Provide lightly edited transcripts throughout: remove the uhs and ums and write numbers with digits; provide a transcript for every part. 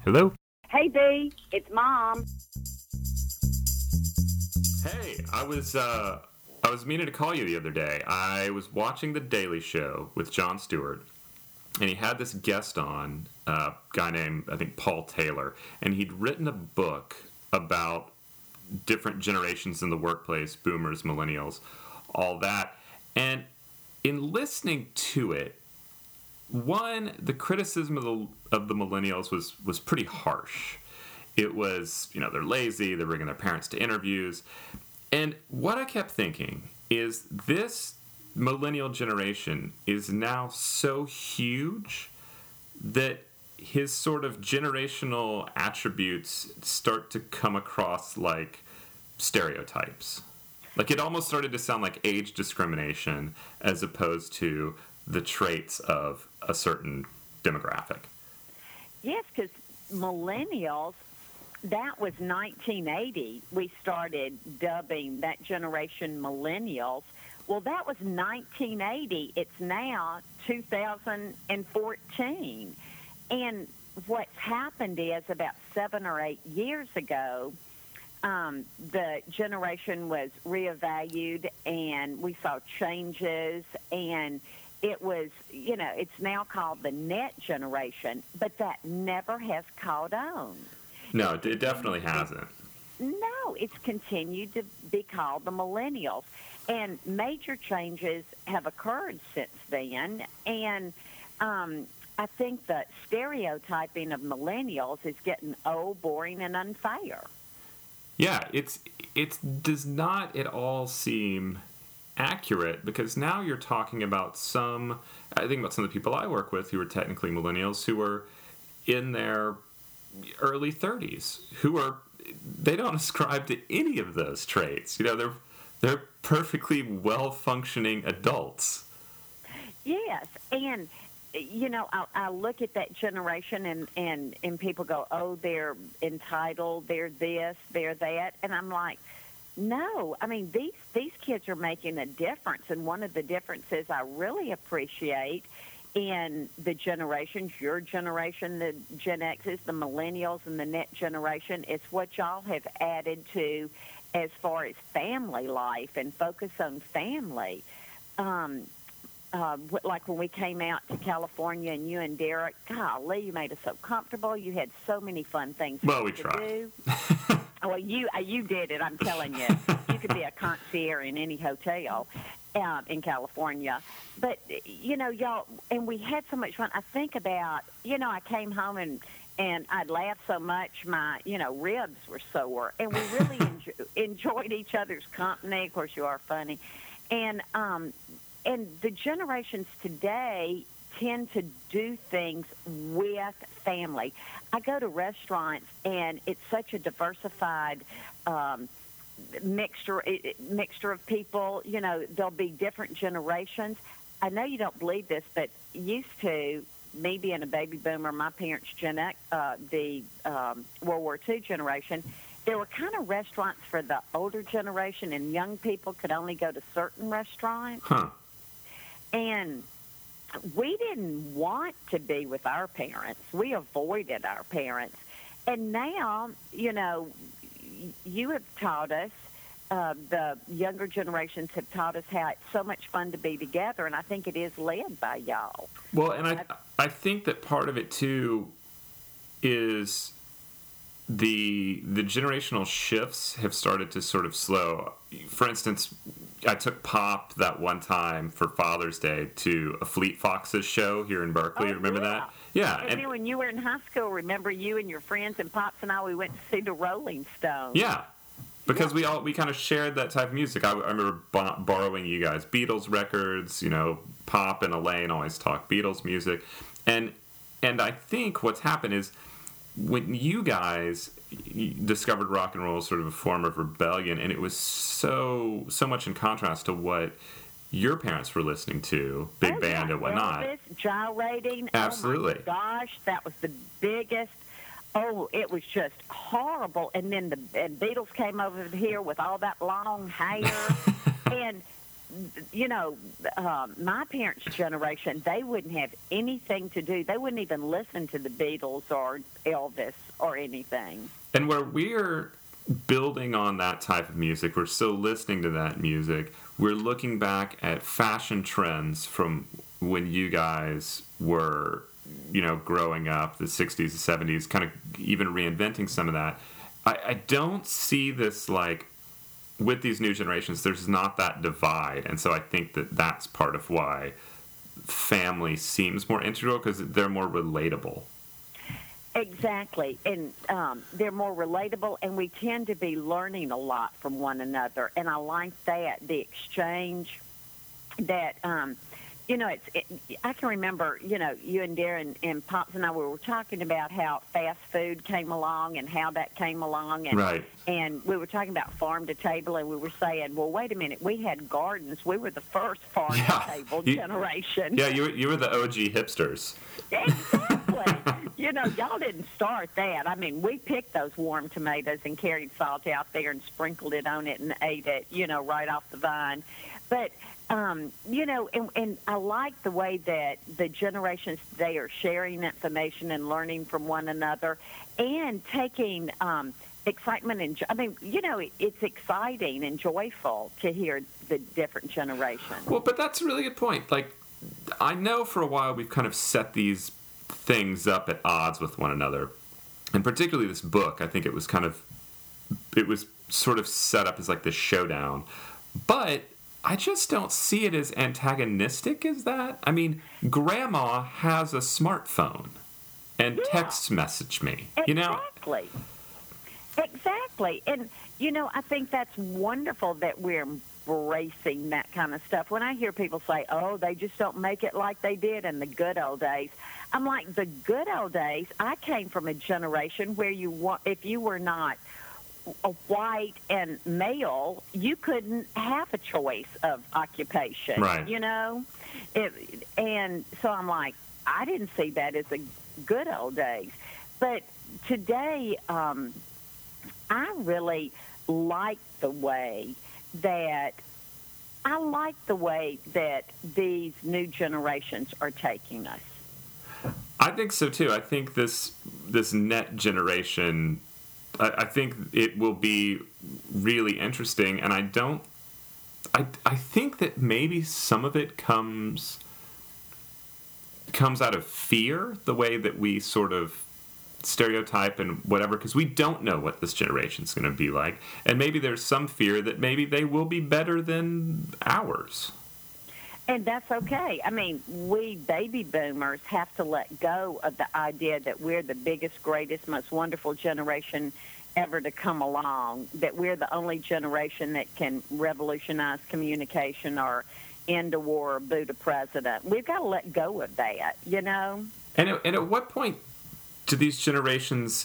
Hello? Hey, B, it's Mom. Hey, I was meaning to call you the other day. I was watching The Daily Show with Jon Stewart, and he had this guest on, a guy named, I think, Paul Taylor, and he'd written a book about different generations in the workplace, boomers, millennials, all that. And in listening to it, one, the criticism of the millennials was pretty harsh. It was, they're lazy, they're bringing their parents to interviews. And what I kept thinking is this millennial generation is now so huge that his sort of generational attributes start to come across like stereotypes. Like it almost started to sound like age discrimination as opposed to the traits of a certain demographic. Yes, because millennials, that was 1980. We started dubbing that generation millennials. Well, that was 1980. It's now 2014. And what's happened is about 7 or 8 years ago, the generation was reevaluated and we saw changes, and it was, it's now called the net generation, but that never has caught on. No, it definitely hasn't. No, it's continued to be called the millennials. And major changes have occurred since then. And I think the stereotyping of millennials is getting old, boring, and unfair. Yeah, it does not at all seem accurate, because now you're talking about I think about some of the people I work with who are technically millennials who are in their early 30s, they don't ascribe to any of those traits. They're perfectly well-functioning adults. Yes, and I look at that generation and people go, oh, they're entitled, they're this, they're that, and I'm like, no, I mean, these kids are making a difference, and one of the differences I really appreciate in the generations, your generation, the Gen X's, the millennials, and the net generation, is what y'all have added to as far as family life and focus on family. Like when we came out to California and you and Derek, golly, you made us so comfortable. You had so many fun things well, we to tried. do. Well, you did it, I'm telling you. You could be a concierge in any hotel in California. But, y'all, and we had so much fun. I think about, I came home and I'd laughed so much, my, ribs were sore. And we really enjoyed each other's company. Of course, you are funny. And the generations today tend to do things with family. I go to restaurants, and it's such a diversified mixture of people. There'll be different generations. I know you don't believe this, but used to, me being a baby boomer, my parents' Gen X, the World War II generation, there were kind of restaurants for the older generation, and young people could only go to certain restaurants. Huh. And we didn't want to be with our parents. We avoided our parents. And now, you have taught us, the younger generations have taught us how it's so much fun to be together, and I think it is led by y'all. Well, and I think that part of it, too, is the generational shifts have started to sort of slow. For instance, I took Pop that one time for Father's Day to a Fleet Foxes show here in Berkeley. Oh, Remember that? Yeah. And then when you were in high school, remember you and your friends and Pops and I, we went to see the Rolling Stones. Yeah. Because we kind of shared that type of music. I remember borrowing you guys Beatles records. Pop and Elaine always talk Beatles music. And I think what's happened is when you guys discovered rock and roll as sort of a form of rebellion, and it was so much in contrast to what your parents were listening to, big band and whatnot. Elvis, gyrating. Absolutely. Oh, my gosh, that was the biggest. Oh, it was just horrible. And then the Beatles came over here with all that long hair. And my parents' generation, they wouldn't have anything to do. They wouldn't even listen to the Beatles or Elvis or anything. And where we're building on that type of music, we're still listening to that music, we're looking back at fashion trends from when you guys were, growing up, the 60s, the 70s, kind of even reinventing some of that. I don't see this, like, with these new generations, there's not that divide. And so I think that that's part of why family seems more integral, because they're more relatable. Exactly, and they're more relatable, and we tend to be learning a lot from one another, and I like that, the exchange that, I can remember, you and Darren and Pops and I, we were talking about how fast food came along and how that came along, and, right. And we were talking about farm to table, and we were saying, well, wait a minute, we had gardens. We were the first farm to table generation. Yeah, you were the OG hipsters. Exactly. Y'all didn't start that. I mean, we picked those warm tomatoes and carried salt out there and sprinkled it on it and ate it, right off the vine. But, and I like the way that the generations today are sharing information and learning from one another and taking excitement and, it's exciting and joyful to hear the different generations. Well, but that's a really good point. Like, I know for a while we've kind of set these things up at odds with one another, and particularly this book, I think it was sort of set up as like this showdown, but I just don't see it as antagonistic as that. I mean, Grandma has a smartphone and text message me, Exactly. Exactly. And, I think that's wonderful that we're embracing that kind of stuff. When I hear people say, oh, they just don't make it like they did in the good old days, I'm like, the good old days, I came from a generation where if you were not a white and male, you couldn't have a choice of occupation, right. And so I'm like, I didn't see that as the good old days. But today, I really like the way that these new generations are taking us. I think so too. I think this net generation, I think it will be really interesting, and I think that maybe some of it comes out of fear, the way that we sort of stereotype and whatever, because we don't know what this generation's going to be like, and maybe there's some fear that maybe they will be better than ours. And that's okay. I mean, we baby boomers have to let go of the idea that we're the biggest, greatest, most wonderful generation ever to come along, that we're the only generation that can revolutionize communication or end a war or boot a president. We've got to let go of that, And at what point do these generations,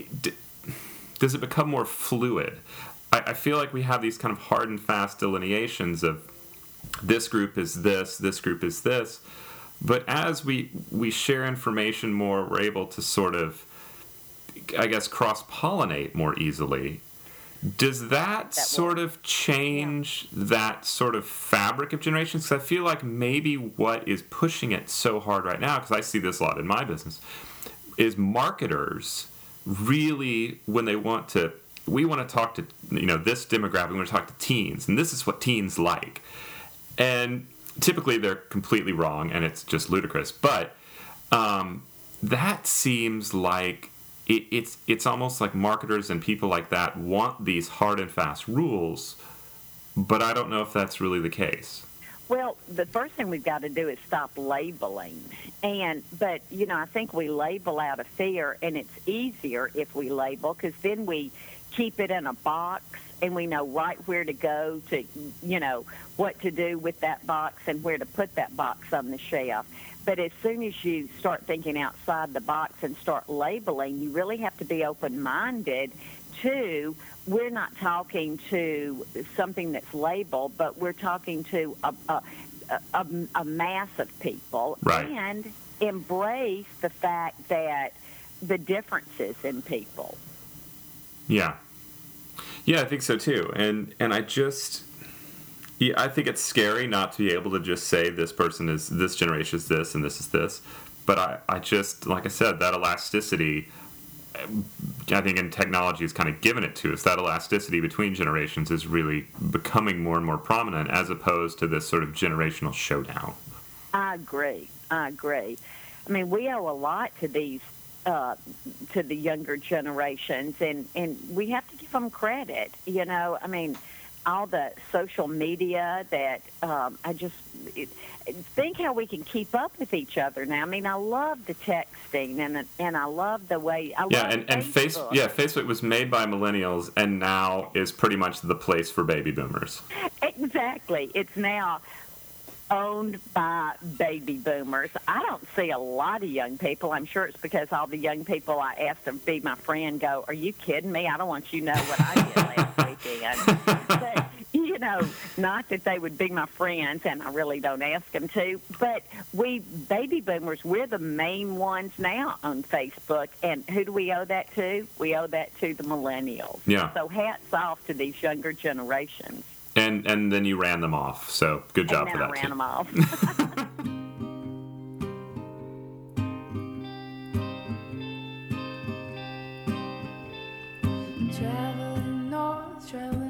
does it become more fluid? I feel like we have these kind of hard and fast delineations of this group is this group is this. But as we share information more, we're able to sort of, I guess, cross-pollinate more easily. Does that sort of change that sort of fabric of generations? Because I feel like maybe what is pushing it so hard right now, because I see this a lot in my business, is marketers really, when we want to talk to, this demographic, we want to talk to teens, and this is what teens like. And typically they're completely wrong, and it's just ludicrous. But that seems like it's almost like marketers and people like that want these hard and fast rules, but I don't know if that's really the case. Well, the first thing we've got to do is stop labeling. But I think we label out of fear, and it's easier if we label, because then we keep it in a box, and we know right where to go to, what to do with that box and where to put that box on the shelf. But as soon as you start thinking outside the box and start labeling, you really have to be open-minded to, we're not talking to something that's labeled, but we're talking to a mass of people. Right. And embrace the fact that the differences in people. Yeah. Yeah, I think so too. And Yeah, I think it's scary not to be able to just say this person is this generation is this and this is this. But I just, like I said, that elasticity, I think in technology has kind of given it to us. That elasticity between generations is really becoming more and more prominent as opposed to this sort of generational showdown. I agree. I agree. I mean, we owe a lot to these, to the younger generations, and we have to give them credit. You know, I mean, all the social media that think how we can keep up with each other now. I mean, I love the texting and I love the way I love Facebook. Facebook was made by millennials and now is pretty much the place for baby boomers. Exactly. It's now owned by baby boomers. I don't see a lot of young people. I'm sure it's because all the young people I asked to be my friend go, "Are you kidding me? I don't want you to know what I did last weekend." But, you know, not that they would be my friends, and I really don't ask them to, but we baby boomers, we're the main ones now on Facebook. And who do we owe that to? We owe that to the millennials. Yeah. So hats off to these younger generations. And then you ran them off. So good job for that. I ran them off. Traveling north, traveling